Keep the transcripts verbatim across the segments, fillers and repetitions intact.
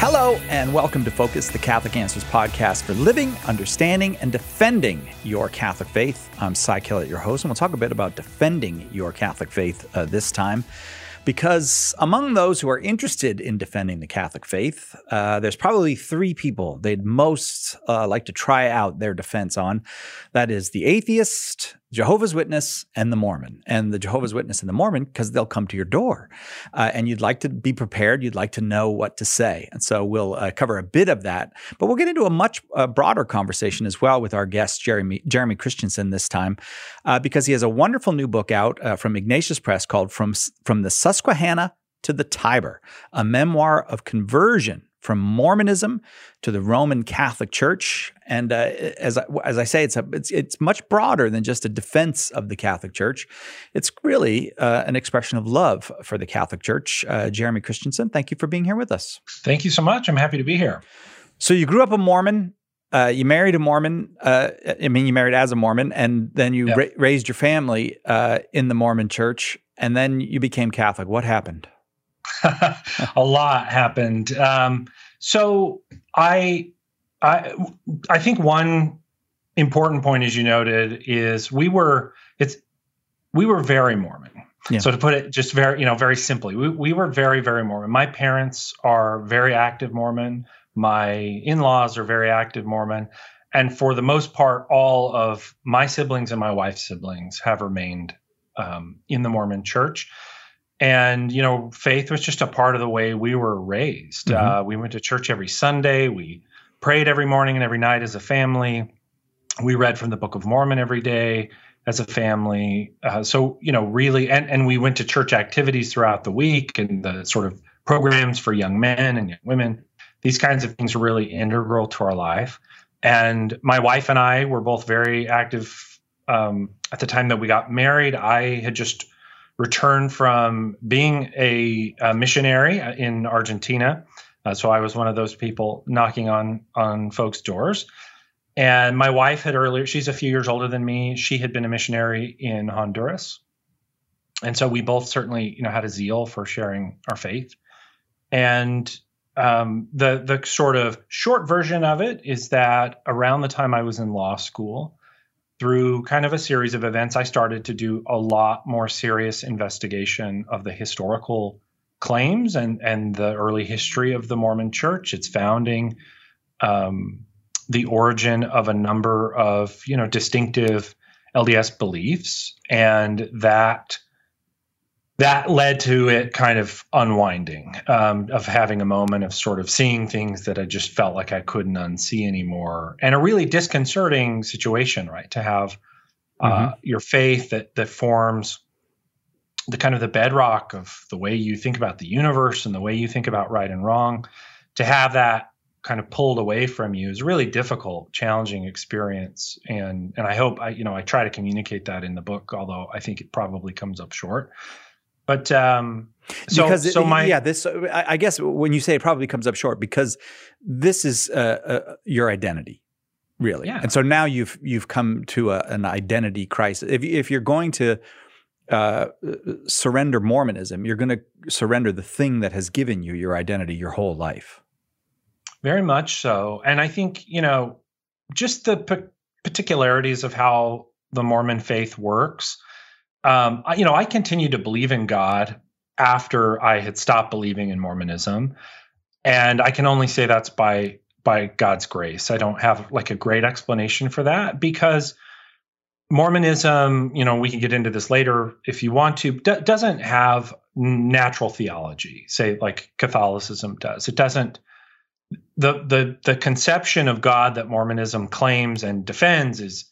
Hello, and welcome to Focus, the Catholic Answers podcast for living, understanding, and defending your Catholic faith. I'm Cy Kellett, your host, and we'll talk a bit about defending your Catholic faith uh, this time. Because among those who are interested in defending the Catholic faith, uh, there's probably three people they'd most uh, like to try out their defense on. That is the atheist, Jehovah's Witness, and the Mormon. And the Jehovah's Witness and the Mormon, because they'll come to your door. Uh, and you'd like to be prepared. You'd like to know what to say. And so we'll uh, cover a bit of that. But we'll get into a much uh, broader conversation as well with our guest, Jeremy, Jeremy Christensen, this time, uh, because he has a wonderful new book out uh, from Ignatius Press called From, From the Susquehanna to the Tiber, a memoir of conversion from Mormonism to the Roman Catholic Church. And uh, as, I, as I say, it's, a, it's it's much broader than just a defense of the Catholic Church. It's really uh, an expression of love for the Catholic Church. Uh, Jeremy Christensen, thank you for being here with us. Thank you so much. I'm happy to be here. So you grew up a Mormon. Uh, you married a Mormon. Uh, I mean, you married as a Mormon, and then you Yep. ra- raised your family uh, in the Mormon Church, and then you became Catholic. What happened? A lot happened. Um, so I, I, I think one important point, as you noted, is we were it's we were very Mormon. Yeah. So to put it just very you know very simply, we we were very very Mormon. My parents are very active Mormon. My in-laws are very active Mormon, and for the most part, all of my siblings and my wife's siblings have remained um, in the Mormon Church. And, you know, faith was just a part of the way we were raised. Mm-hmm. Uh, we went to church every Sunday. We prayed every morning and every night as a family. We read from the Book of Mormon every day as a family. Uh, so, you know, really, and, and we went to church activities throughout the week and the sort of programs for young men and young women. These kinds of things are really integral to our life. And my wife and I were both very active um, at the time that we got married. I had just returned from being a, a missionary in Argentina. Uh, so I was one of those people knocking on, on folks' doors. And my wife had earlier, she's a few years older than me. She had been a missionary in Honduras. And so we both certainly, you know, had a zeal for sharing our faith. And um, the, the sort of short version of it is that around the time I was in law school, through kind of a series of events, I started to do a lot more serious investigation of the historical claims and, and the early history of the Mormon Church, its founding, um, the origin of a number of, you know, distinctive L D S beliefs. And that that led to it kind of unwinding, um, of having a moment of sort of seeing things that I just felt like I couldn't unsee anymore. And a really disconcerting situation, right? To have uh, mm-hmm. your faith that that forms the kind of the bedrock of the way you think about the universe and the way you think about right and wrong, to have that kind of pulled away from you is a really difficult, challenging experience. And and I hope I, you know, I try to communicate that in the book, although I think it probably comes up short. But um, so, because so my yeah, this I I guess when you say it probably comes up short, because this is uh, uh, your identity, really, yeah. And so now you've you've come to a, an identity crisis. If if you're going to uh, surrender Mormonism, you're going to surrender the thing that has given you your identity your whole life. Very much so, and I think you know just the p- particularities of how the Mormon faith works. Um, I, you know, I continued to believe in God after I had stopped believing in Mormonism, and I can only say that's by by God's grace. I don't have like a great explanation for that, because Mormonism, you know, we can get into this later if you want to, d- doesn't have natural theology, say like Catholicism does. It doesn't. The the the conception of God that Mormonism claims and defends is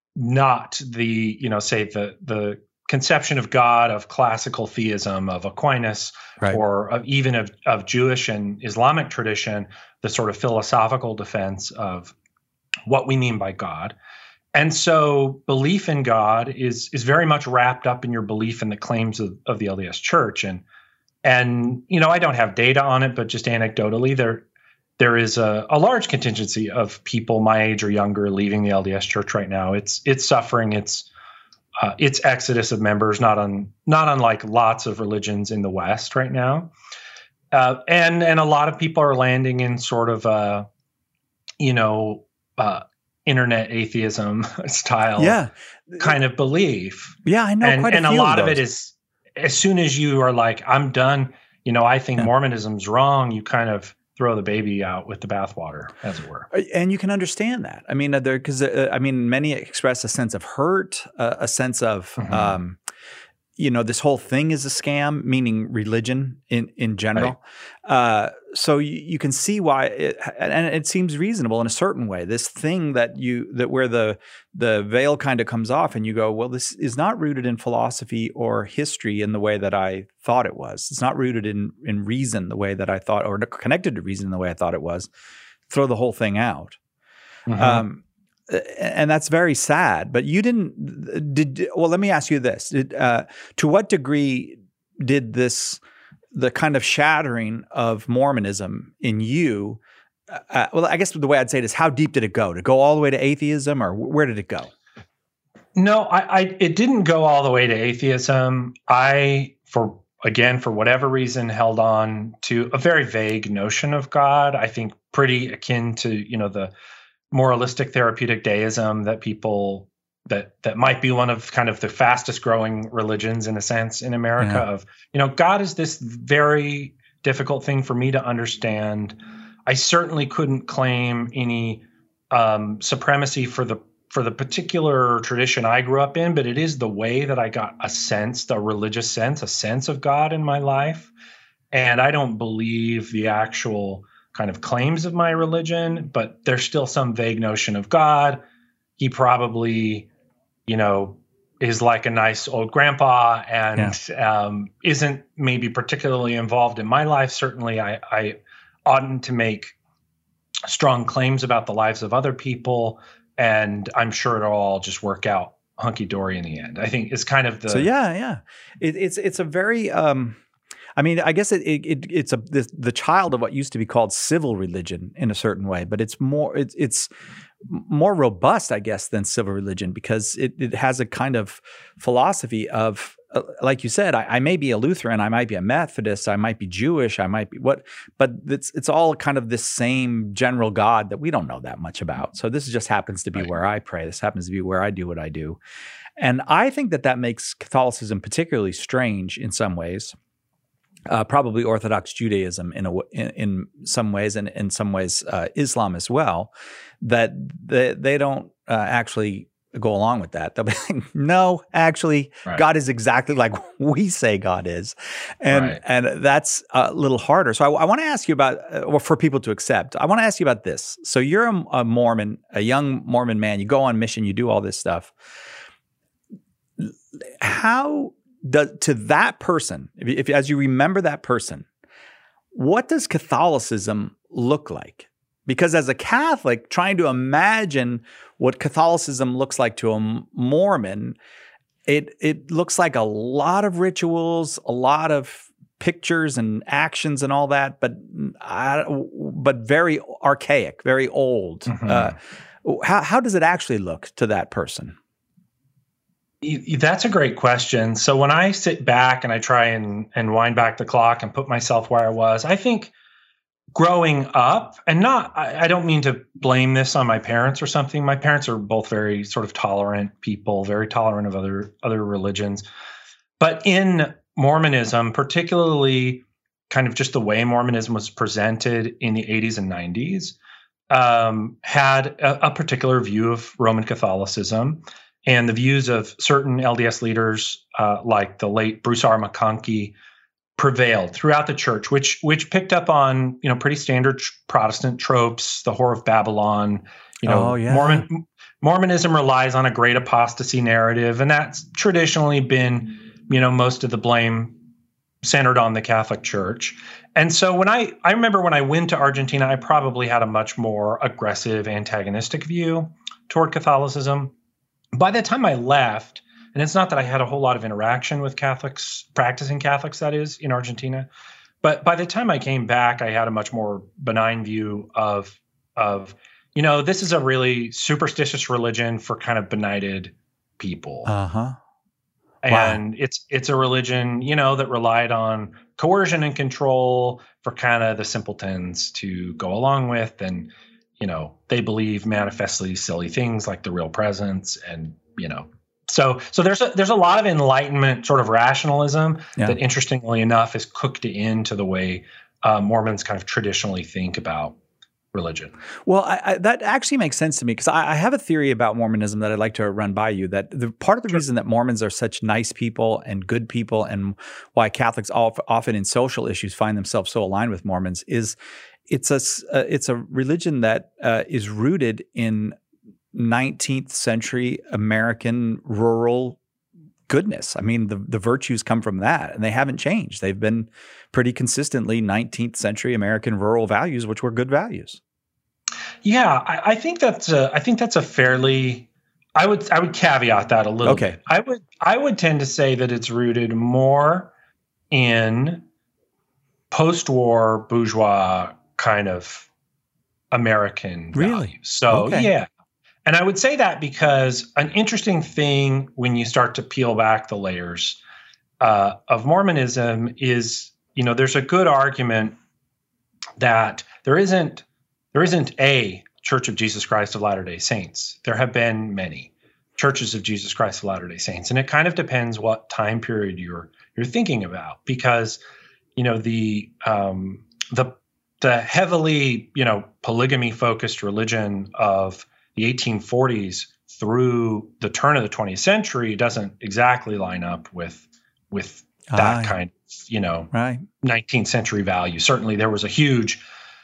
not the, you know, say the the conception of God of classical theism of Aquinas, right, or of even of, of Jewish and Islamic tradition, the sort of philosophical defense of what we mean by God. And so belief in God is is very much wrapped up in your belief in the claims of, of the L D S Church. And and you know, I don't have data on it, but just anecdotally, there there is a, a large contingency of people my age or younger leaving the L D S Church right now. It's it's suffering its uh, its exodus of members, not on not unlike lots of religions in the West right now. uh, and and a lot of people are landing in sort of a, you know, uh, internet atheism style Yeah. kind of belief. Yeah, I know and quite a and few a lot of of, it those. is, as soon as you are like, I'm done, you know, I think Yeah. Mormonism's wrong, you kind of throw the baby out with the bathwater, as it were. And you can understand that. I mean, there because uh, I mean, many express a sense of hurt, uh, a sense of, Mhm. um, you know, this whole thing is a scam, meaning religion in in general. Uh, so you, you can see why, it, and it seems reasonable in a certain way. This thing that you that where the the veil kind of comes off, and you go, well, this is not rooted in philosophy or history in the way that I thought it was. It's not rooted in in reason the way that I thought, or connected to reason the way I thought it was. Throw the whole thing out. Mhm. Um, and that's very sad. But you didn't did. Well, let me ask you this: did, uh, to what degree did this the kind of shattering of Mormonism in you? Uh, well, I guess the way I'd say it is, how deep did it go? Did it go all the way to atheism, or where did it go? No, I, I it didn't go all the way to atheism. I, for again, for whatever reason, held on to a very vague notion of God. I think pretty akin to, you know, the moralistic therapeutic deism that people that that might be one of kind of the fastest growing religions in a sense in America. Yeah. Of, you know, God is this very difficult thing for me to understand. I certainly couldn't claim any um, supremacy for the for the particular tradition I grew up in, but it is the way that I got a sense, the religious sense, a sense of God in my life. And I don't believe the actual kind of claims of my religion, but there's still some vague notion of God. He probably, you know, is like a nice old grandpa and yeah. um, isn't maybe particularly involved in my life. Certainly, I, I oughtn't to make strong claims about the lives of other people. And I'm sure it'll all just work out hunky-dory in the end. I think it's kind of the... So yeah, yeah. It, it's it's a very... Um, I mean, I guess it, it it's a the, the child of what used to be called civil religion in a certain way, but it's more it's it's more robust, I guess, than civil religion because it it has a kind of philosophy of, uh, like you said, I, I may be a Lutheran, I might be a Methodist, I might be Jewish, I might be what, but it's it's all kind of this same general God that we don't know that much about. So this just happens to be right. where I pray. This happens to be where I do what I do, and I think that that makes Catholicism particularly strange in some ways. Uh, probably Orthodox Judaism in a in, in some ways, and in some ways uh, Islam as well. That they they don't uh, actually go along with that. They'll be like, no, actually, right. God is exactly like we say God is, and right. and that's a little harder. So I, I want to ask you about, uh, or for people to accept. I want to ask you about this. So you're a, a Mormon, a young Mormon man. You go on mission. You do all this stuff. How does to that person, if, if as you remember that person, what does Catholicism look like? Because as a Catholic, trying to imagine what Catholicism looks like to a Mormon, it it looks like a lot of rituals, a lot of pictures and actions and all that, but I, but very archaic, very old. Mm-hmm. Uh, how how does it actually look to that person? That's a great question. So when I sit back and I try and, and wind back the clock and put myself where I was, I think growing up, and not, I, I don't mean to blame this on my parents or something. My parents are both very sort of tolerant people, very tolerant of other, other religions. But in Mormonism, particularly kind of just the way Mormonism was presented in the eighties and nineties, um, had a, a particular view of Roman Catholicism. And the views of certain L D S leaders, uh, like the late Bruce R. McConkie, prevailed throughout the church, which which picked up on, you know, pretty standard Protestant tropes, the Whore of Babylon. You know, oh, yeah. Mormon Mormonism relies on a great apostasy narrative, and that's traditionally been, you know, most of the blame centered on the Catholic Church. And so when I I remember when I went to Argentina, I probably had a much more aggressive, antagonistic view toward Catholicism. By the time I left, and it's not that I had a whole lot of interaction with Catholics, practicing Catholics, that is, in Argentina, but by the time I came back, I had a much more benign view of, of, you know, this is a really superstitious religion for kind of benighted people. Uh-huh. And wow. it's it's a religion, you know, that relied on coercion and control for kind of the simpletons to go along with. And, you know, they believe manifestly silly things like the real presence. And, you know, so so there's a, there's a lot of Enlightenment sort of rationalism yeah. that, interestingly enough, is cooked into the way uh, Mormons kind of traditionally think about religion. Well, I, I, that actually makes sense to me, because I, I have a theory about Mormonism that I'd like to run by you, that the part of the sure. reason that Mormons are such nice people and good people, and why Catholics all, often in social issues find themselves so aligned with Mormons, is it's a, uh, it's a religion that uh, is rooted in nineteenth century American rural goodness. I mean, the, the virtues come from that, and they haven't changed. They've been pretty consistently nineteenth century American rural values, which were good values. Yeah, I, I think that's a, I think that's a fairly, I would I would caveat that a little okay. bit. I would I would tend to say that it's rooted more in post-war bourgeois kind of American really? values. So okay. yeah. And I would say that because an interesting thing when you start to peel back the layers uh, of Mormonism is, you know, there's a good argument that there isn't there isn't a Church of Jesus Christ of Latter-day Saints. There have been many Churches of Jesus Christ of Latter-day Saints, and it kind of depends what time period you're you're thinking about, because, you know, the um, the the heavily, you know, polygamy focused religion of the eighteen forties through the turn of the twentieth century doesn't exactly line up with with that ah, kind of, you know, right. nineteenth century value. Certainly there was a huge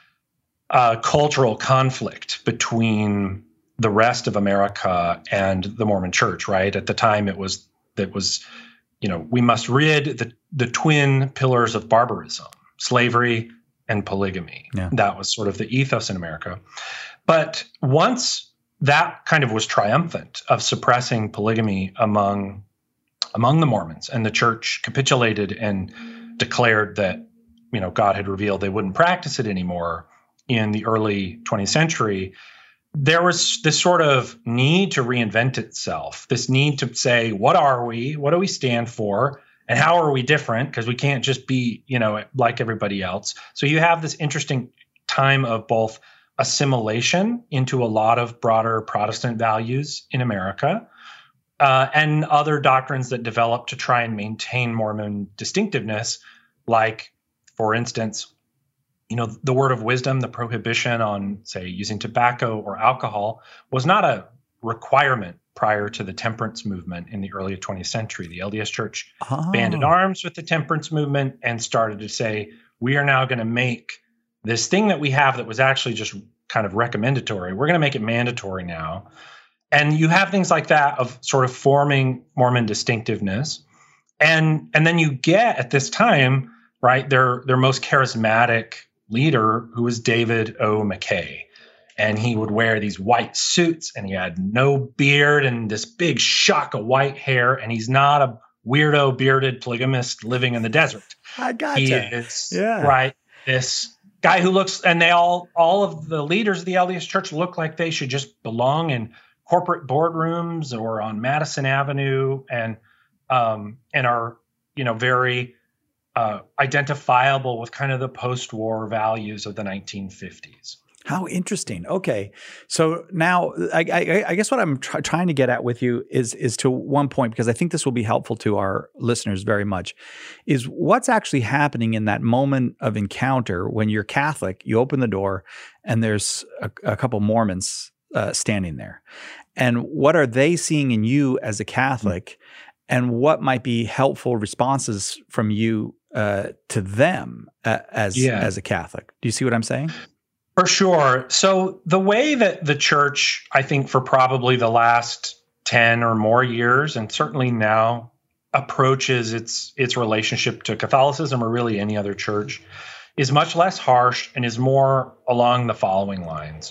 uh, cultural conflict between the rest of America and the Mormon Church, right? At the time it was, that was, you know, we must rid the, the twin pillars of barbarism, slavery and polygamy. Yeah. That was sort of the ethos in America. But once that kind of was triumphant of suppressing polygamy among among the Mormons, and the church capitulated and declared that, you know, God had revealed they wouldn't practice it anymore in the early twentieth century, there was this sort of need to reinvent itself, this need to say, what are we? What do we stand for? And how are we different? Because we can't just be, you know, like everybody else. So you have this interesting time of both assimilation into a lot of broader Protestant values in America, uh, and other doctrines that develop to try and maintain Mormon distinctiveness, like, for instance, you know, the word of wisdom, the prohibition on, say, using tobacco or alcohol was not a requirement prior to the temperance movement in the early twentieth century. The L D S Church oh. banded arms with the temperance movement and started to say, we are now going to make this thing that we have that was actually just kind of recommendatory, we're going to make it mandatory now. And you have things like that of sort of forming Mormon distinctiveness. And, and then you get at this time, right, their, their most charismatic leader, who was David O. McKay. And he would wear these white suits, and he had no beard and this big shock of white hair. And he's not a weirdo bearded polygamist living in the desert. I gotcha. He is, yeah. right, this guy who looks, and they all, all of the leaders of the L D S Church look like they should just belong in corporate boardrooms or on Madison Avenue, and um, and are, you know, very uh, identifiable with kind of the post-war values of the nineteen fifties. How interesting. Okay. So now I, I, I guess what I'm try, trying to get at with you is, is to one point, because I think this will be helpful to our listeners very much, is what's actually happening in that moment of encounter when you're Catholic, you open the door and there's a, a couple Mormons uh, standing there. And what are they seeing in you as a Catholic, mm-hmm. and what might be helpful responses from you uh, to them uh, as, yeah. as a Catholic? Do you see what I'm saying? For sure. So the way that the church, I think for probably the last ten or more years, and certainly now, approaches its its relationship to Catholicism, or really any other church, is much less harsh and is more along the following lines.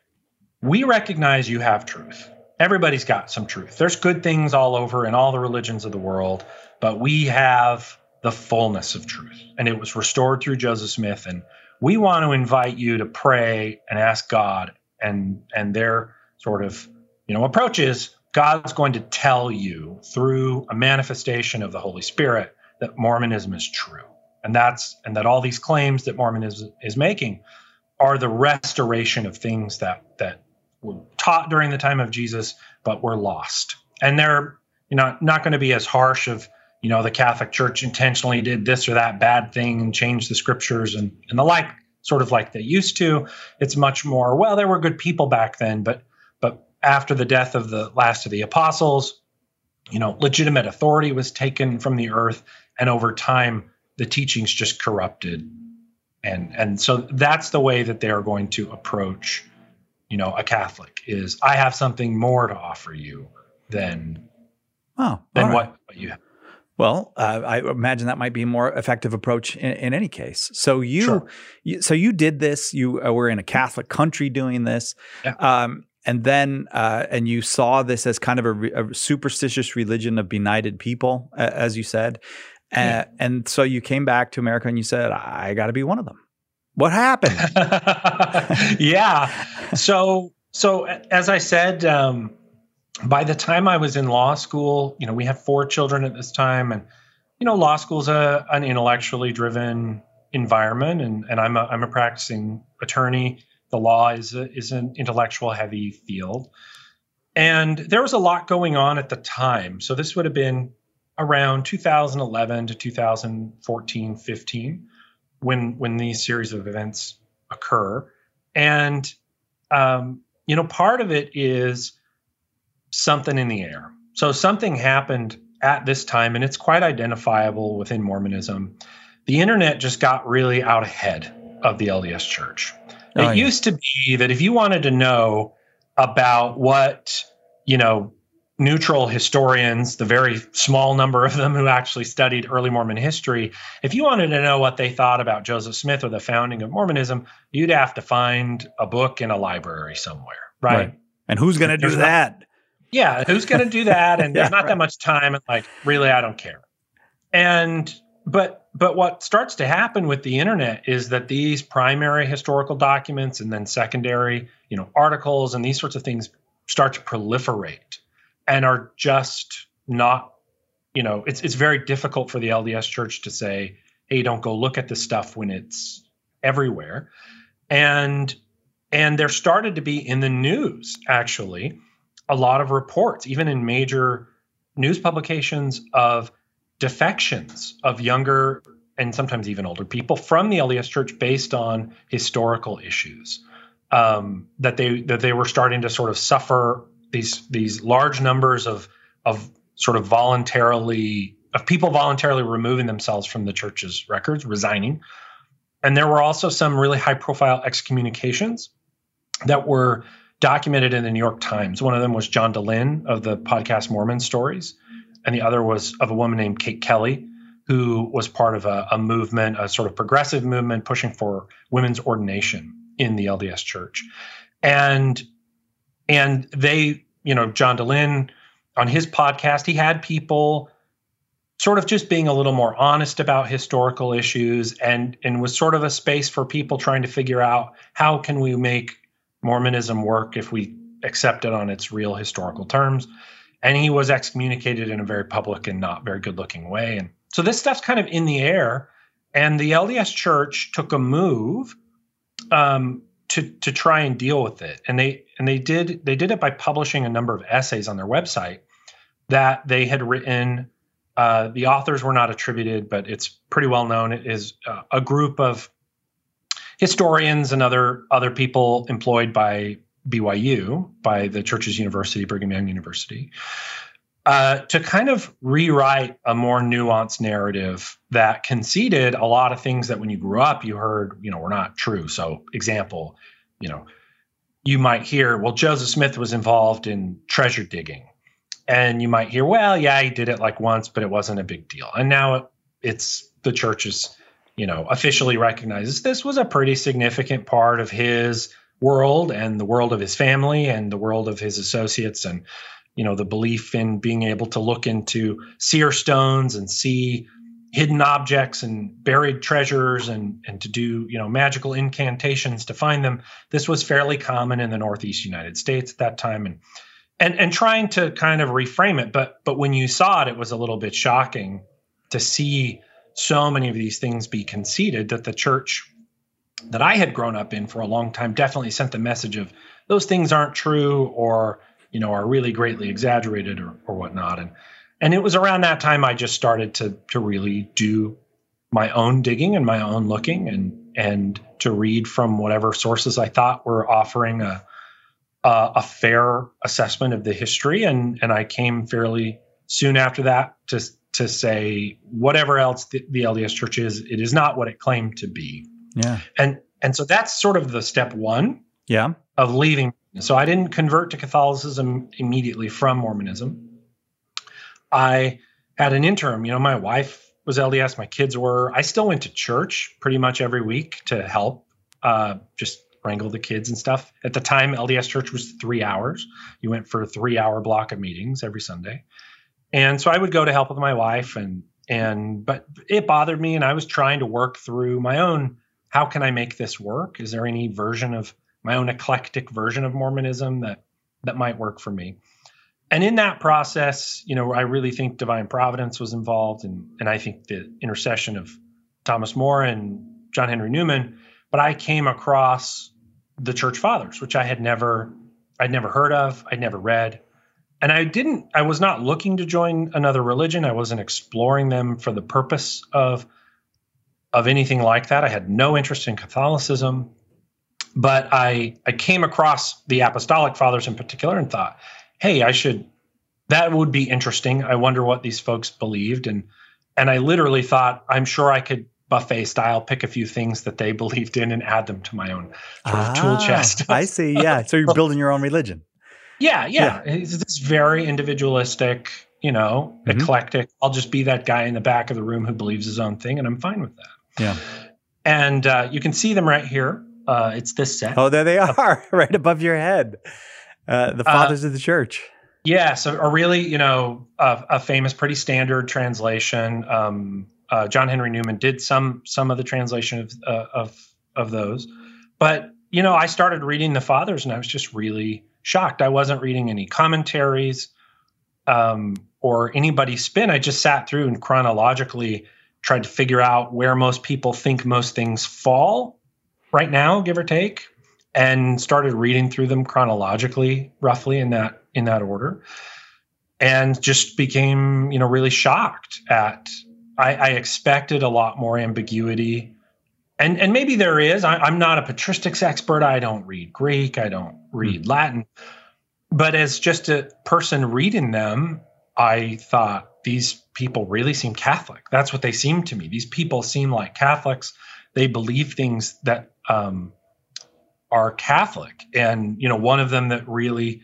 We recognize you have truth. Everybody's got some truth. There's good things all over in all the religions of the world, but we have the fullness of truth. And it was restored through Joseph Smith, and we want to invite you to pray and ask God, and and their sort of, you know, approach is God's going to tell you through a manifestation of the Holy Spirit that Mormonism is true. And that's and that all these claims that Mormonism is, is making are the restoration of things that that were taught during the time of Jesus, but were lost. And they're you know not going to be as harsh of, you know, the Catholic Church intentionally did this or that bad thing and changed the scriptures and, and the like, sort of like they used to. It's much more, well, there were good people back then, but but after the death of the last of the apostles, you know, legitimate authority was taken from the earth, and over time, the teachings just corrupted. And and so that's the way that they are going to approach, you know, a Catholic is, I have something more to offer you than, oh, than right. what, what you have. Well, uh, I imagine that might be a more effective approach in, in any case. So you, Sure. you, so you did this. You uh, were in a Catholic country doing this, Yeah. um, and then uh, and you saw this as kind of a, re- a superstitious religion of benighted people, uh, as you said, uh, Yeah. and so you came back to America and you said, "I got to be one of them." What happened? yeah. So so as I said. Um, By the time I was in law school, you know, we had four children at this time, and you know, law school's a an intellectually driven environment, and and I'm a I'm a practicing attorney. The law is a, is an intellectual heavy field, and there was a lot going on at the time. So this would have been around two thousand eleven to two thousand fourteen, fifteen, when when these series of events occur, and um, you know, part of it is something in the air. So something happened at this time, and it's quite identifiable within Mormonism. The internet just got really out ahead of the L D S Church. Oh, it yeah. used to be that if you wanted to know about what, you know, neutral historians, the very small number of them who actually studied early Mormon history, if you wanted to know what they thought about Joseph Smith or the founding of Mormonism, you'd have to find a book in a library somewhere, right? Right. And who's going to do There's that? Yeah, who's going to do that? And Yeah, there's not right. that much time. And like, really, I don't care. And but but what starts to happen with the internet is that these primary historical documents and then secondary, you know, articles and these sorts of things start to proliferate and are just not, you know, it's it's very difficult for the L D S Church to say, hey, don't go look at this stuff when it's everywhere. And and there started to be in the news, actually, a lot of reports, even in major news publications, of defections of younger and sometimes even older people from the L D S Church based on historical issues, um, that they that they were starting to sort of suffer these these large numbers of of sort of voluntarily of people voluntarily removing themselves from the church's records, resigning. And there were also some really high profile excommunications that were documented in the New York Times. One of them was John Dehlin of the podcast Mormon Stories, and the other was of a woman named Kate Kelly, who was part of a, a movement, a sort of progressive movement pushing for women's ordination in the L D S Church. And and they, you know, John Dehlin on his podcast, he had people sort of just being a little more honest about historical issues, and and was sort of a space for people trying to figure out how can we make Mormonism work if we accept it on its real historical terms. And he was excommunicated in a very public and not very good looking way. And so this stuff's kind of in the air. And the L D S Church took a move um, to to try and deal with it. And they and they did they did it by publishing a number of essays on their website that they had written. Uh, the authors were not attributed, but it's pretty well known. It is uh, a group of historians and other other people employed by B Y U, by the church's university, Brigham Young University, uh, to kind of rewrite a more nuanced narrative that conceded a lot of things that when you grew up, you heard, you know, were not true. So example, you know, you might hear, well, Joseph Smith was involved in treasure digging. And you might hear, well, yeah, he did it like once, but it wasn't a big deal. And now it's the church's, you know, officially recognizes this was a pretty significant part of his world and the world of his family and the world of his associates. And, you know, the belief in being able to look into seer stones and see hidden objects and buried treasures and, and to do, you know, magical incantations to find them. This was fairly common in the Northeast United States at that time. And And and trying to kind of reframe it, but but when you saw it, it was a little bit shocking to see so many of these things be conceded that the church that I had grown up in for a long time definitely sent the message of those things aren't true, or, you know, are really greatly exaggerated, or, or whatnot. And, and it was around that time I just started to, to really do my own digging and my own looking, and, and to read from whatever sources I thought were offering a, a, a fair assessment of the history. And, and I came fairly soon after that to, to say, whatever else the, the L D S Church is, it is not what it claimed to be. Yeah. And and so that's sort of the step one yeah. of leaving. So I didn't convert to Catholicism immediately from Mormonism. I had an interim. You know, my wife was L D S, my kids were. I still went to church pretty much every week to help uh, just wrangle the kids and stuff. At the time, L D S church was three hours. You went for a three-hour block of meetings every Sunday. And so I would go to help with my wife, and and but it bothered me, and I was trying to work through my own, how can I make this work? Is there any version of my own eclectic version of Mormonism that that might work for me? And in that process, you know, I really think divine providence was involved, and and I think the intercession of Thomas More and John Henry Newman. But I came across the Church Fathers, which I had never, I'd never heard of, I'd never read. And I didn't, I was not looking to join another religion. I wasn't exploring them for the purpose of, of anything like that. I had no interest in Catholicism, but I, I came across the Apostolic Fathers in particular and thought, hey, I should, that would be interesting. I wonder what these folks believed. And, and I literally thought, I'm sure I could buffet style pick a few things that they believed in and add them to my own sort of ah, tool chest. I see. Yeah. So you're building your own religion. Yeah, yeah. yeah. It's, it's very individualistic, you know, mm-hmm. eclectic. I'll just be that guy in the back of the room who believes his own thing, and I'm fine with that. Yeah. And uh, you can see them right here. Uh, it's this set. Oh, there they are, right above your head. Uh, the Fathers uh, of the Church. Yeah, so a really, you know, a, a famous, pretty standard translation. Um, uh, John Henry Newman did some some of the translation of uh, of of those, but you know, I started reading the Fathers, and I was just really shocked. I wasn't reading any commentaries um, or anybody's spin. I just sat through and chronologically tried to figure out where most people think most things fall right now, give or take, and started reading through them chronologically, roughly in that in that order, and just became, you know, really shocked at. I, I expected a lot more ambiguity. And and maybe there is. I, I'm not a patristics expert. I don't read Greek. I don't read mm. Latin. But as just a person reading them, I thought these people really seem Catholic. That's what they seem to me. These people seem like Catholics. They believe things that um, are Catholic. And you know, one of them that really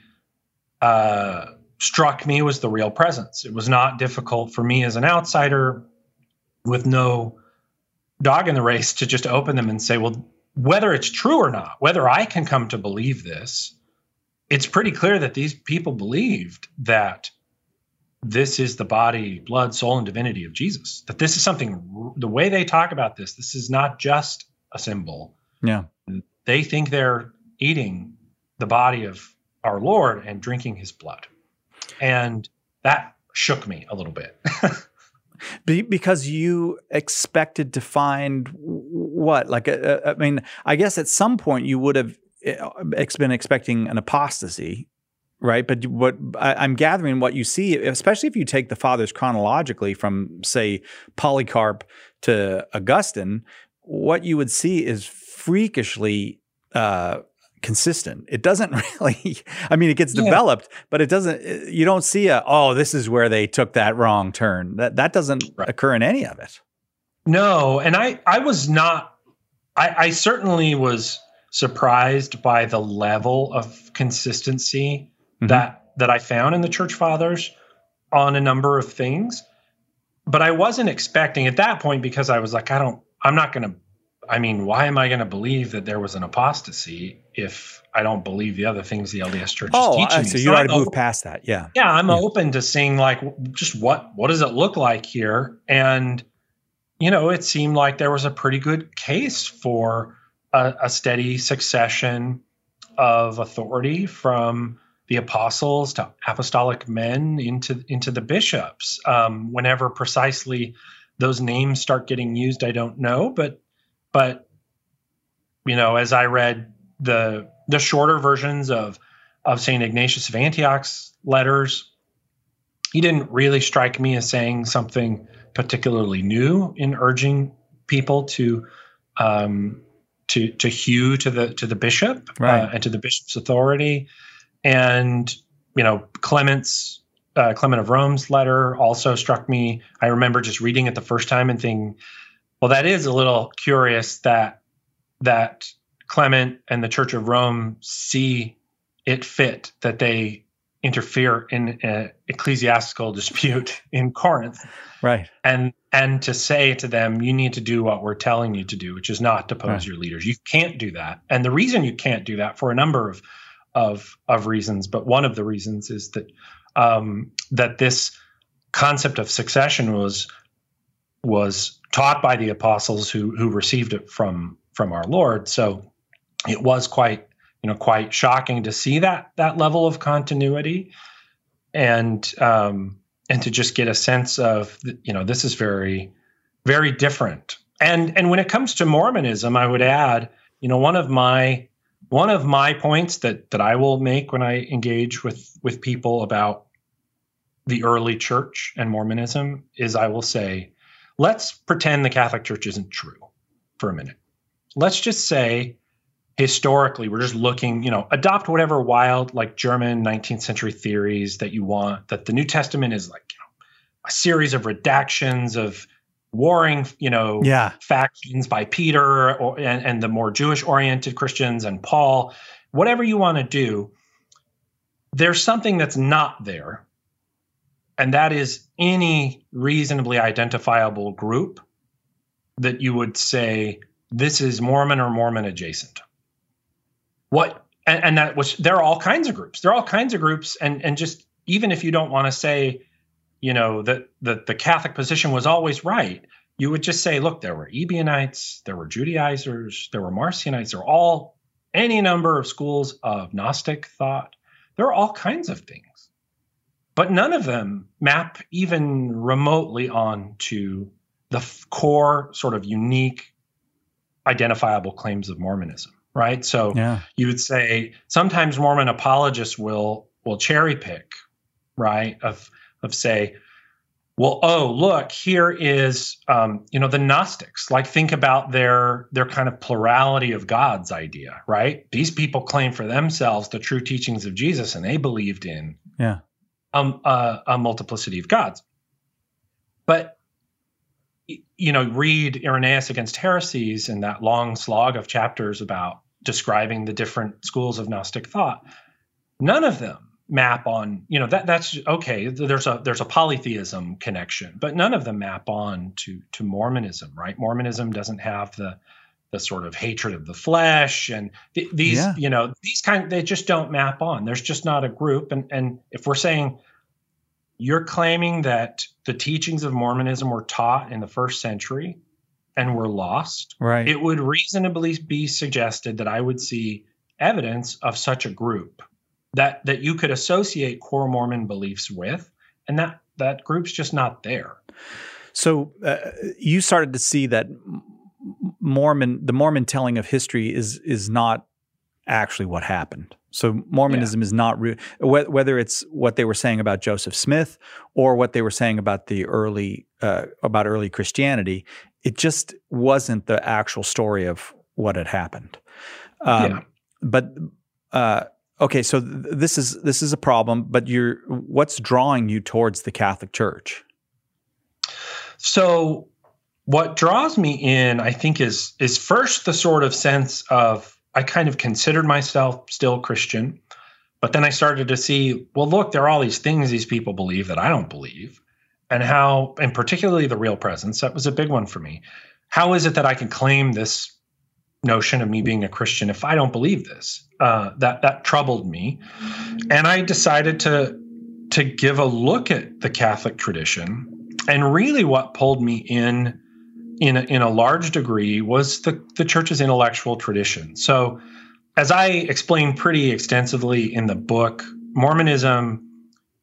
uh, struck me was the real presence. It was not difficult for me as an outsider with no dog in the race to just open them and say, well, whether it's true or not, whether I can come to believe this, it's pretty clear that these people believed that this is the body, blood, soul, and divinity of Jesus, that this is something, the way they talk about this, this is not just a symbol. Yeah. They think they're eating the body of our Lord and drinking his blood. And that shook me a little bit. Be, because you expected to find what? Like, a, a, I mean, I guess at some point you would have been expecting an apostasy, right? But what I, I'm gathering, what you see, especially if you take the Fathers chronologically from, say, Polycarp to Augustine, what you would see is freakishly uh, consistent. It doesn't really, I mean, it gets yeah. developed, but it doesn't, you don't see a, oh, this is where they took that wrong turn. That that doesn't right. occur in any of it. No. And I, I was not, I, I certainly was surprised by the level of consistency mm-hmm. that, that I found in the Church Fathers on a number of things, but I wasn't expecting at that point, because I was like, I don't, I'm not going to, I mean, why am I going to believe that there was an apostasy if I don't believe the other things the L D S Church oh, is teaching me? So you already moved past that. Yeah. Yeah. I'm yeah. open to seeing like just what, what does it look like here? And, you know, it seemed like there was a pretty good case for a, a steady succession of authority from the apostles to apostolic men into, into the bishops, um, whenever precisely those names start getting used, I don't know. But, but you know, as I read the the shorter versions of of Saint Ignatius of Antioch's letters, he didn't really strike me as saying something particularly new in urging people to um, to to hew to the to the bishop, right. uh, and to the bishop's authority. And you know, Clement's uh, Clement of Rome's letter also struck me. I remember just reading it the first time and thinking, well, that is a little curious that that Clement and the Church of Rome see it fit that they interfere in an ecclesiastical dispute in Corinth. Right. And and to say to them, you need to do what we're telling you to do, which is not depose right. your leaders. You can't do that. And the reason you can't do that, for a number of of of reasons, but one of the reasons is that um, that this concept of succession was was taught by the apostles who who received it from from our Lord. So it was quite, you know, quite shocking to see that that level of continuity, and um, and to just get a sense of, you know, this is very, very different. And and when it comes to Mormonism, I would add, you know, one of my one of my points that that I will make when I engage with with people about the early church and Mormonism is, I will say, let's pretend the Catholic Church isn't true for a minute. Let's just say, historically, we're just looking, you know, adopt whatever wild, like German nineteenth century theories that you want, that the New Testament is like, you know, a series of redactions of warring, you know, yeah. factions by Peter or, and, and the more Jewish-oriented Christians and Paul. Whatever you want to do, there's something that's not there, and that is any reasonably identifiable group that you would say, this is Mormon or Mormon adjacent. What and, and that was there are all kinds of groups. There are all kinds of groups, and and just even if you don't want to say, you know, that that the Catholic position was always right, you would just say, look, there were Ebionites, there were Judaizers, there were Marcionites, there were all any number of schools of Gnostic thought. There are all kinds of things, but none of them map even remotely onto the f- core sort of unique, identifiable claims of Mormonism. Right. So yeah. you would say sometimes Mormon apologists will will cherry pick, right, of of say, well, oh, look, here is, um, you know, the Gnostics. Like, think about their their kind of plurality of gods idea. Right. These people claim for themselves the true teachings of Jesus, and they believed in yeah. um, a, a multiplicity of gods. But you know, read Irenaeus Against Heresies and that long slog of chapters about describing the different schools of Gnostic thought. None of them map on, you know, that that's okay. There's a there's a polytheism connection, but none of them map on to to Mormonism, right? Mormonism doesn't have the the sort of hatred of the flesh and th- these, yeah. you know, these kind. They just don't map on. There's just not a group. And and if we're saying, you're claiming that the teachings of Mormonism were taught in the first century and were lost, right? It would reasonably be suggested that I would see evidence of such a group that that you could associate core Mormon beliefs with, and that that group's just not there. So uh, you started to see that Mormon, the Mormon telling of history is is not actually what happened. So Mormonism yeah. is not re- whether it's what they were saying about Joseph Smith or what they were saying about the early uh, about early Christianity. It just wasn't the actual story of what had happened. Um, yeah. But uh, okay, so th- this is this is a problem. But you're what's drawing you towards the Catholic Church? So what draws me in, I think, is is first the sort of sense of, I kind of considered myself still Christian, but then I started to see, well, look, there are all these things these people believe that I don't believe, and how, and particularly the real presence, that was a big one for me. How is it that I can claim this notion of me being a Christian if I don't believe this? Uh, that that troubled me, and I decided to to give a look at the Catholic tradition, and really what pulled me in. In a, in a large degree was the, the church's intellectual tradition. So as I explained pretty extensively in the book, Mormonism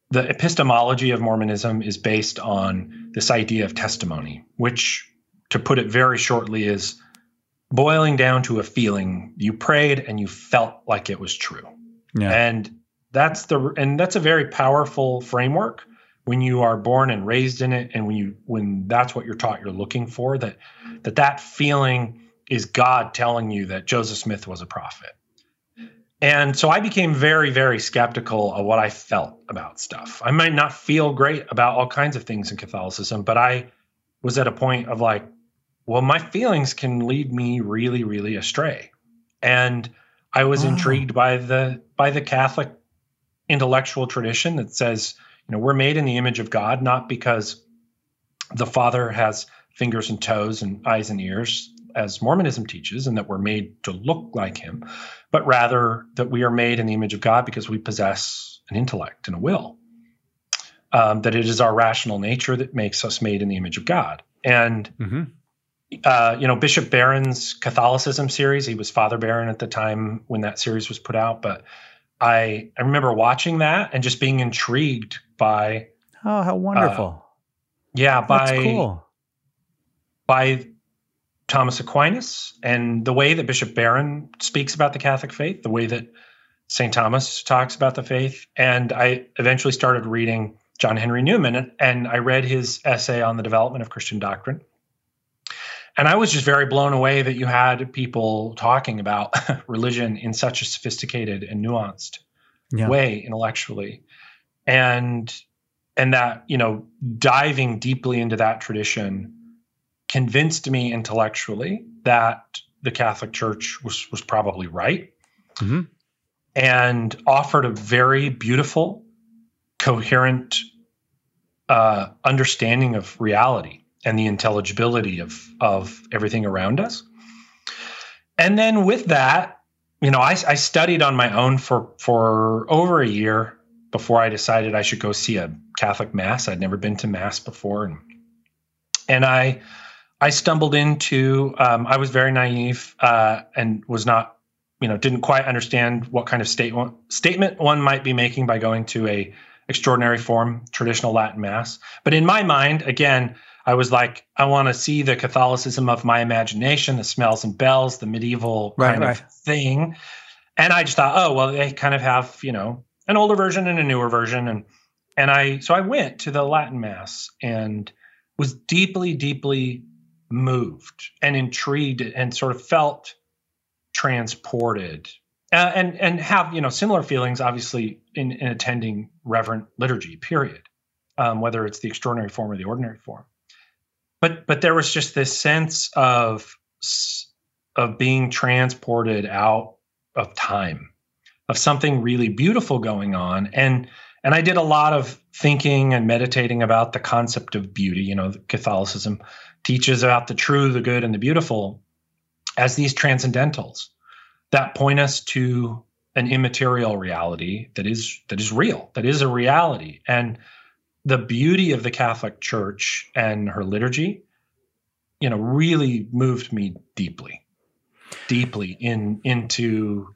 the epistemology of Mormonism is based on this idea of testimony, which, to put it very shortly, is boiling down to a feeling. You prayed and you felt like it was true. Yeah. And that's the and that's a very powerful framework when you are born and raised in it, and when you when that's what you're taught you're looking for, that that that feeling is God telling you that Joseph Smith was a prophet. And so I became very, very skeptical of what I felt about stuff. I might not feel great about all kinds of things in Catholicism, but I was at a point of like, well, my feelings can lead me really, really astray. And I was Oh. intrigued by the by the Catholic intellectual tradition that says, you know, we're made in the image of God, not because the Father has fingers and toes and eyes and ears, as Mormonism teaches, and that we're made to look like him, but rather that we are made in the image of God because we possess an intellect and a will, um, that it is our rational nature that makes us made in the image of God. And, Mm-hmm. uh, you know, Bishop Barron's Catholicism series, he was Father Barron at the time when that series was put out, but I, I remember watching that and just being intrigued by, Oh, how wonderful. yeah, by, That's cool. by Thomas Aquinas and the way that Bishop Barron speaks about the Catholic faith, the way that Saint Thomas talks about the faith. And I eventually started reading John Henry Newman, and, and I read his essay on the development of Christian doctrine. And I was just very blown away that you had people talking about religion in such a sophisticated and nuanced Yeah. way intellectually. And and that, you know, diving deeply into that tradition convinced me intellectually that the Catholic Church was was probably right, Mm-hmm. and offered a very beautiful, coherent uh, understanding of reality and the intelligibility of of everything around us. And then with that, you know, I, I studied on my own for for over a year before I decided I should go see a Catholic Mass. I'd never been to Mass before, and and I. I stumbled into, um, I was very naive uh, and was not, you know, didn't quite understand what kind of state one, statement one might be making by going to a extraordinary form, traditional Latin Mass. But in my mind, again, I was like, I want to see the Catholicism of my imagination, the smells and bells, the medieval Right, kind right. of thing. And I just thought, oh, well, they kind of have, you know, an older version and a newer version. And, and I, so I went to the Latin Mass and was deeply, deeply moved and intrigued and sort of felt transported, uh, and and have, you know, similar feelings obviously in, in attending reverent liturgy, period, um, whether it's the extraordinary form or the ordinary form. But but there was just this sense of of being transported out of time, of something really beautiful going on. And and I did a lot of thinking and meditating about the concept of beauty. You know, Catholicism teaches about the true, the good, and the beautiful as these transcendentals that point us to an immaterial reality that is that is real, that is a reality. And the beauty of the Catholic Church and her liturgy, you know, really moved me deeply, deeply in into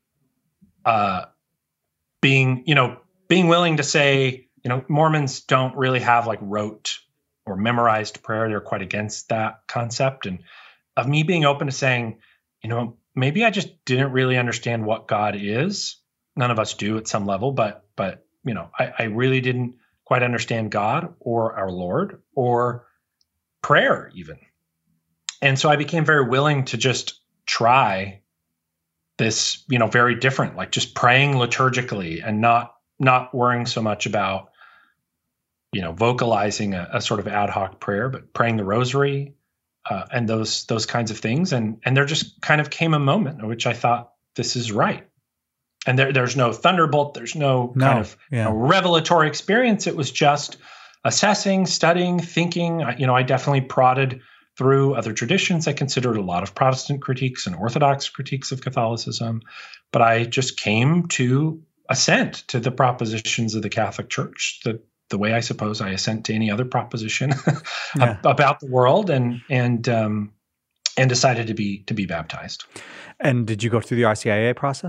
uh, being, you know, being willing to say, you know, Mormons don't really have like rote or memorized prayer. They're quite against that concept. And of me being open to saying, you know, maybe I just didn't really understand what God is. None of us do at some level, but, but, you know, I, I really didn't quite understand God or our Lord or prayer even. And so I became very willing to just try this, you know, very different, like just praying liturgically and not, not worrying so much about, you know, vocalizing a, a sort of ad hoc prayer, but praying the rosary uh, and those those kinds of things. And and there just kind of came a moment in which I thought, this is right. And there, there's no thunderbolt. There's no, No, kind of yeah. you know, revelatory experience. It was just assessing, studying, thinking. I, you know, I definitely prodded through other traditions. I considered a lot of Protestant critiques and Orthodox critiques of Catholicism, but I just came to assent to the propositions of the Catholic Church, the the way I suppose I assent to any other proposition Yeah. about the world, and and um, and decided to be to be baptized. And did you go through the R C I A process?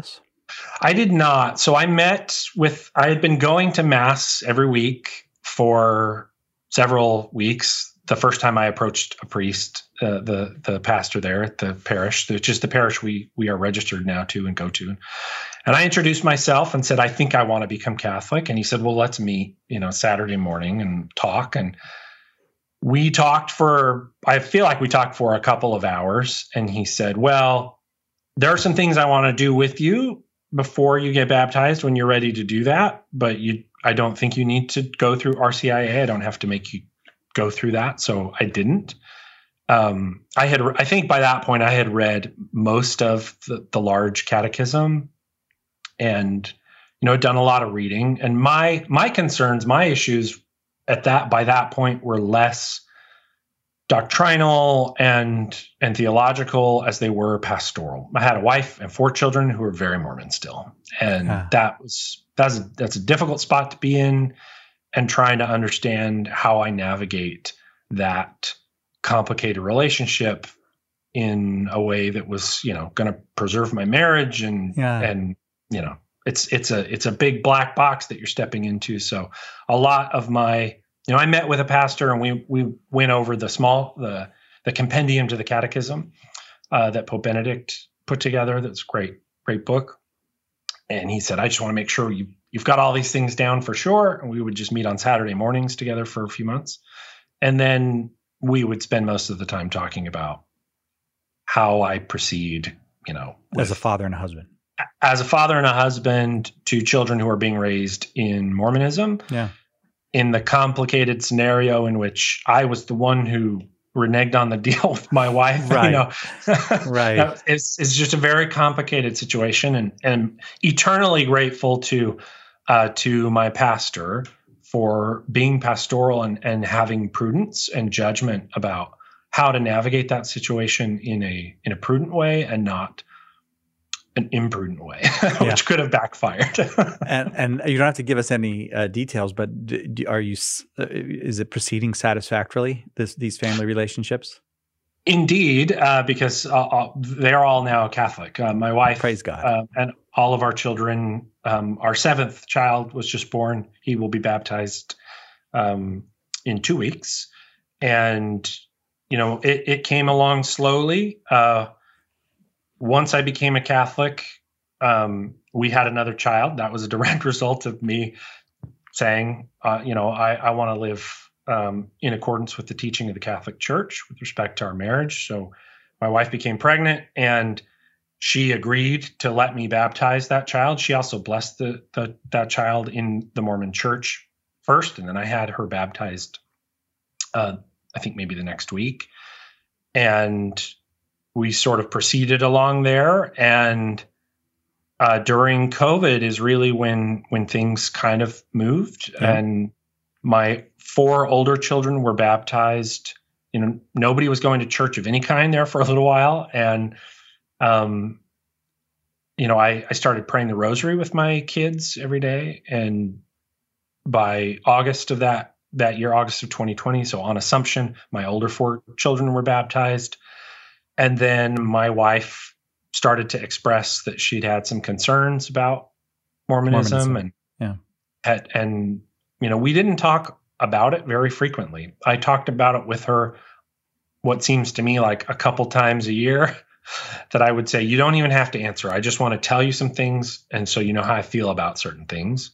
I did not. So I met with, I had been going to Mass every week for several weeks. The first time I approached a priest, uh, the the pastor there at the parish, which is the parish we we are registered now to and go to. And I introduced myself and said, I think I want to become Catholic. And he said, well, let's meet, you know, Saturday morning and talk. And we talked for, I feel like we talked for a couple of hours. And he said, well, there are some things I want to do with you before you get baptized when you're ready to do that. But you, I don't think you need to go through R C I A. I don't have to make you go through that. So I didn't. Um, I had, I think by that point I had read most of the, the large catechism and, you know, done a lot of reading. And my, my concerns, my issues at that, by that point were less doctrinal and, and theological as they were pastoral. I had a wife and four children who were very Mormon still. And huh. that was, that's, that's a difficult spot to be in, and trying to understand how I navigate that complicated relationship in a way that was, you know, going to preserve my marriage. And, yeah. and, you know, it's, it's a, it's a big black box that you're stepping into. So a lot of my, you know, I met with a pastor and we, we went over the small, the, the compendium to the catechism uh, that Pope Benedict put together. That's a great, great book. And he said, I just want to make sure you, you've got all these things down for sure. And we would just meet on Saturday mornings together for a few months. And then we would spend most of the time talking about how I proceed, you know, with, as a father and a husband, as a father and a husband to children who are being raised in Mormonism. Yeah. In the complicated scenario in which I was the one who reneged on the deal with my wife, right. you know, right. It's, it's just a very complicated situation, and, and eternally grateful to, uh, to my pastor for being pastoral and, and having prudence and judgment about how to navigate that situation in a, in a prudent way and not an imprudent way, which yeah. could have backfired. and, and you don't have to give us any uh, details, but do, are you, uh, is it proceeding satisfactorily, this, these family relationships? Indeed, uh, because uh, they're all now Catholic. Uh, my wife, praise God, uh, and all of our children. Um, our seventh child was just born. He will be baptized um, in two weeks, and you know it, it came along slowly. Uh, once I became a Catholic, um, we had another child. That was a direct result of me saying, uh, you know, I, I want to live Um, in accordance with the teaching of the Catholic Church with respect to our marriage. So my wife became pregnant and she agreed to let me baptize that child. She also blessed the, the that child in the Mormon Church first, and then I had her baptized, uh, I think maybe the next week. And we sort of proceeded along there. And uh, during COVID is really when when things kind of moved. Yeah. And my four older children were baptized. You know, nobody was going to church of any kind there for a little while. And, um, you know, I, I started praying the rosary with my kids every day. And by August of that, that year, August of twenty twenty, so on Assumption, my older four children were baptized. And then my wife started to express that she'd had some concerns about Mormonism, Mormonism. and, yeah. had, and, you know, we didn't talk about it very frequently. I talked about it with her, what seems to me like a couple times a year, that I would say, you don't even have to answer. I just want to tell you some things. And so you know how I feel about certain things.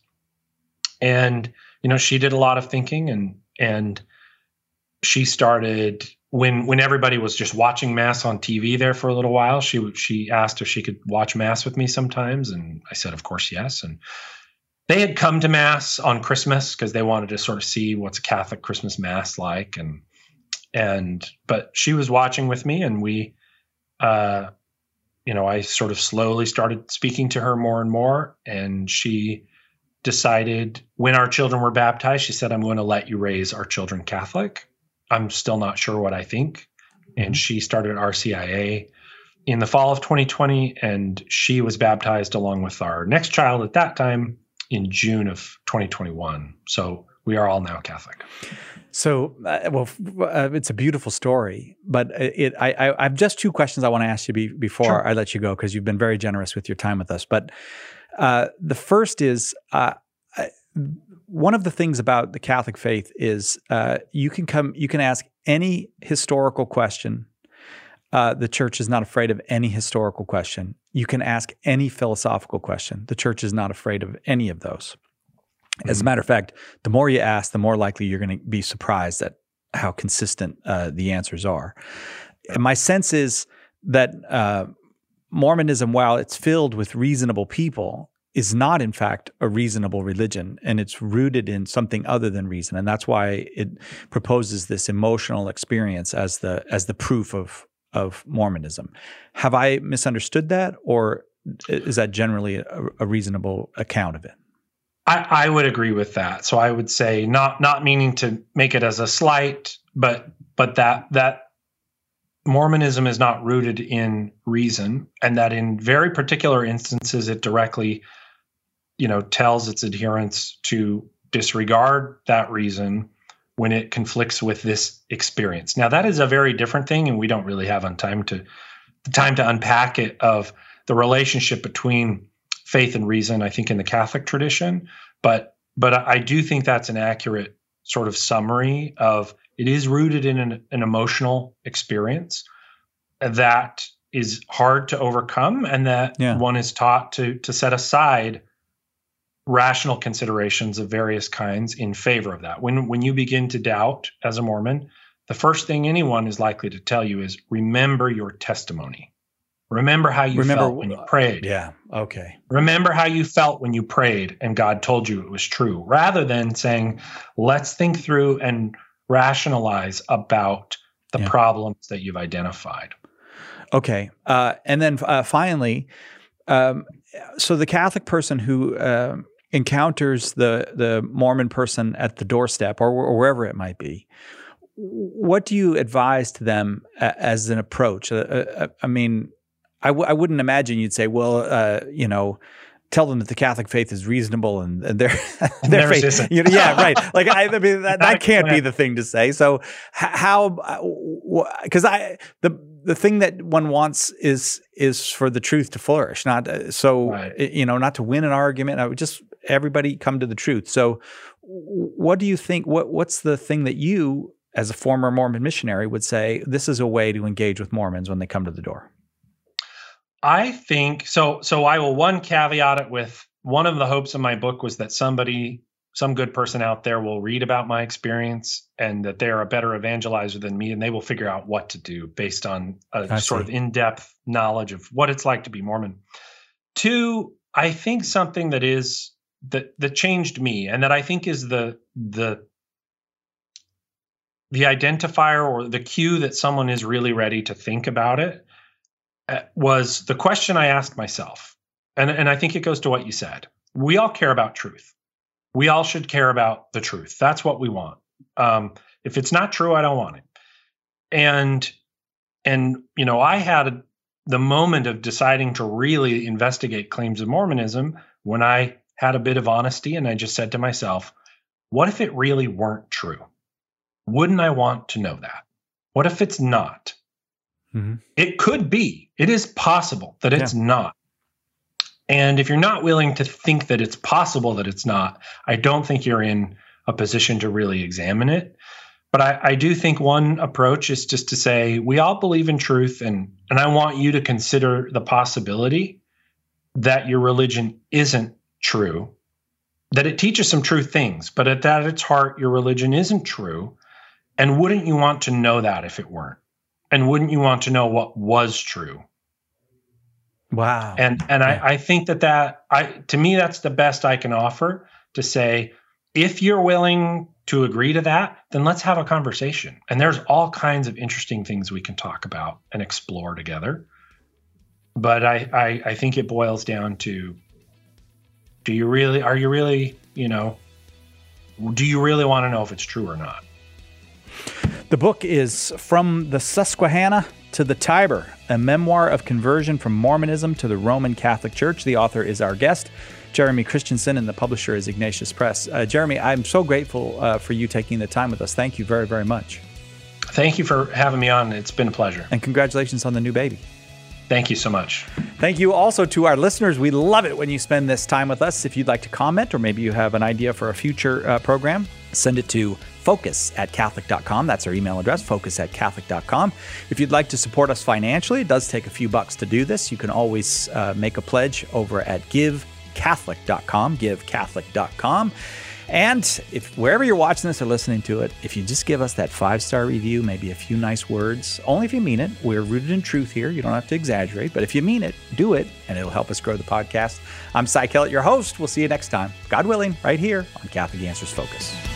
And, you know, she did a lot of thinking, and, and she started when, when everybody was just watching Mass on T V there for a little while, she, she asked if she could watch Mass with me sometimes. And I said, of course, yes. And they had come to Mass on Christmas because they wanted to sort of see what's a Catholic Christmas Mass like. And, and, but she was watching with me, and we, uh, you know, I sort of slowly started speaking to her more and more. And she decided when our children were baptized, she said, I'm going to let you raise our children Catholic. I'm still not sure what I think. And she started R C I A in the fall of twenty twenty. And she was baptized along with our next child at that time in June of twenty twenty-one. So we are all now Catholic. So, uh, well, uh, it's a beautiful story, but it. I, I, I have just two questions I want to ask you be, before Sure. I let you go, because you've been very generous with your time with us. But uh, the first is uh, I, one of the things about the Catholic faith is uh, you can come, you can ask any historical question. Uh, the church is not afraid of any historical question. You can ask any philosophical question. The church is not afraid of any of those. As a matter of fact, the more you ask, the more likely you're going to be surprised at how consistent uh, the answers are. And my sense is that uh, Mormonism, while it's filled with reasonable people, is not, in fact, a reasonable religion, and it's rooted in something other than reason. And that's why it proposes this emotional experience as the as the proof of of Mormonism. Have I misunderstood that, or is that generally a, a reasonable account of it? I, I would agree with that. So I would say, not not meaning to make it as a slight, but but that that Mormonism is not rooted in reason, and that in very particular instances it directly, you know, tells its adherents to disregard that reason when it conflicts with this experience. Now, that is a very different thing, and we don't really have on time to the time to unpack it, of the relationship between faith and reason, I think, in the Catholic tradition. But but I do think that's an accurate sort of summary of, it is rooted in an, an emotional experience that is hard to overcome, and that Yeah. one is taught to to set aside rational considerations of various kinds in favor of that. When when you begin to doubt as a Mormon, the first thing anyone is likely to tell you is, remember your testimony. Remember how you Remember, felt when you prayed. Yeah. Okay. Remember how you felt when you prayed and God told you it was true, rather than saying, let's think through and rationalize about the Yeah. problems that you've identified. Okay. Uh, and then uh, finally, um, so the Catholic person who uh, encounters the the Mormon person at the doorstep, or, or wherever it might be, what do you advise to them a, as an approach? Uh, uh, I mean, I, w- I wouldn't imagine you'd say, well, uh, you know, tell them that the Catholic faith is reasonable and, and their their Theirs faith, isn't. you know, yeah, right. Like I, I mean, that, that can't be the thing to say. So h- how? Because I the the thing that one wants is is for the truth to flourish, not uh, so Right. you know, not to win an argument. I would just everybody come to the truth. So, what do you think? What what's the thing that you, as a former Mormon missionary, would say this is a way to engage with Mormons when they come to the door? I think so. So I will one caveat it with, one of the hopes of my book was that somebody, some good person out there will read about my experience, and that they're a better evangelizer than me, and they will figure out what to do based on a I sort see. of in-depth knowledge of what it's like to be Mormon. Two, I think something that is that that changed me, and that I think is the the the identifier or the cue that someone is really ready to think about it, uh, was the question I asked myself. And, and I think it goes to what you said. We all care about truth. We all should care about the truth. That's what we want. Um, if it's not true, I don't want it. And, and you know, I had the moment of deciding to really investigate claims of Mormonism when I had a bit of honesty, and I just said to myself, what if it really weren't true? Wouldn't I want to know that? What if it's not? Mm-hmm. It could be. It is possible that it's Yeah. not. And if you're not willing to think that it's possible that it's not, I don't think you're in a position to really examine it. But I, I do think one approach is just to say, we all believe in truth, and, and I want you to consider the possibility that your religion isn't true, that it teaches some true things, but at that its heart, your religion isn't true. And wouldn't you want to know that if it weren't? And wouldn't you want to know what was true? Wow. And and Yeah. I, I think that that I to me that's the best I can offer, to say, if you're willing to agree to that, then let's have a conversation. And there's all kinds of interesting things we can talk about and explore together. But I I, I think it boils down to, do you really are you really, you know, do you really want to know if it's true or not? The book is From the Susquehanna to the Tiber, a memoir of conversion from Mormonism to the Roman Catholic Church. The author is our guest, Jeremy Christensen, and the publisher is Ignatius Press. Uh, Jeremy, I'm so grateful uh, for you taking the time with us. Thank you very, very much. Thank you for having me on. It's been a pleasure. And congratulations on the new baby. Thank you so much. Thank you also to our listeners. We love it when you spend this time with us. If you'd like to comment, or maybe you have an idea for a future uh, program, send it to focus at catholic dot com. That's our email address, focus at catholic dot com. If you'd like to support us financially, it does take a few bucks to do this. You can always uh, make a pledge over at give catholic dot com, give catholic dot com. And if wherever you're watching this or listening to it, if you just give us that five-star review, maybe a few nice words, only if you mean it. We're rooted in truth here. You don't have to exaggerate, but if you mean it, do it, and it'll help us grow the podcast. I'm Cy Kellett, your host. We'll see you next time, God willing, right here on Catholic Answers Focus.